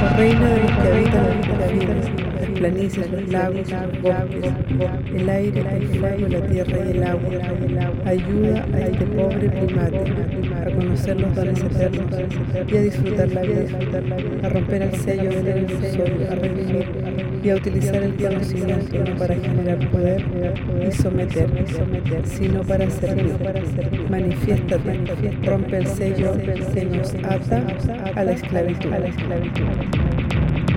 Oh reina de los que habitan los confines, las planicies, los lagos, los bosques, el aire, el fuego, la tierra y el agua, ayuda a este pobre primate a conocer los dones eternos y a disfrutar la vida, a romper el sello del ilusorio, a revivir y a utilizar el conocimiento no para generar poder y someter, sino para servir. Manifiéstate, rompe el sello que nos ata a la esclavitud.